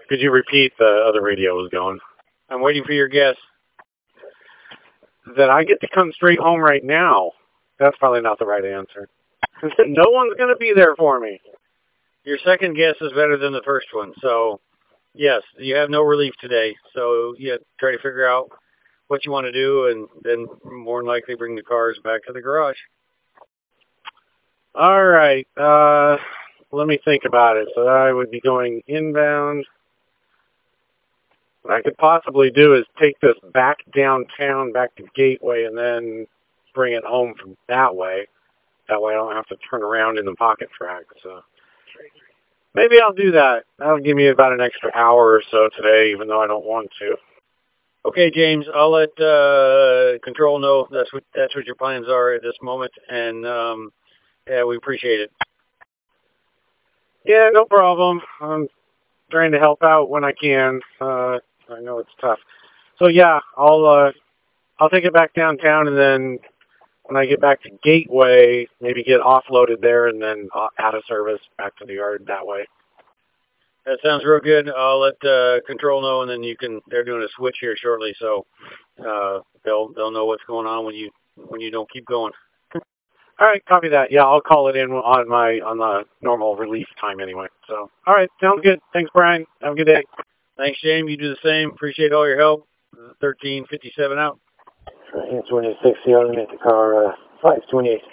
Could you repeat? The other radio was going. I'm waiting for your guess. That I get to come straight home right now. That's probably not the right answer. No one's going to be there for me. Your second guess is better than the first one. So, yes, you have no relief today. So, you try to figure out what you want to do and then more than likely bring the cars back to the garage. All right. Let me think about it. So I would be going inbound. What I could possibly do is take this back downtown, back to Gateway, and then bring it home from that way. That way I don't have to turn around in the pocket track. So maybe I'll do that. That'll give me about an extra hour or so today, even though I don't want to. Okay, James, I'll let Control know that's what your plans are at this moment, and yeah, we appreciate it. Yeah, no problem. I'm trying to help out when I can. I know it's tough. So yeah, I'll take it back downtown, and then when I get back to Gateway, maybe get offloaded there, and then out of service back to the yard that way. That sounds real good. I'll let Control know, and then they're doing a switch here shortly, so they'll know what's going on when you don't keep going. All right, copy that. Yeah, I'll call it in on the normal release time anyway. So, all right, sounds good. Thanks, Brian. Have a good day. Thanks, James. You do the same. Appreciate all your help. 1357 out. Right, it's 26, the automate the car, 528.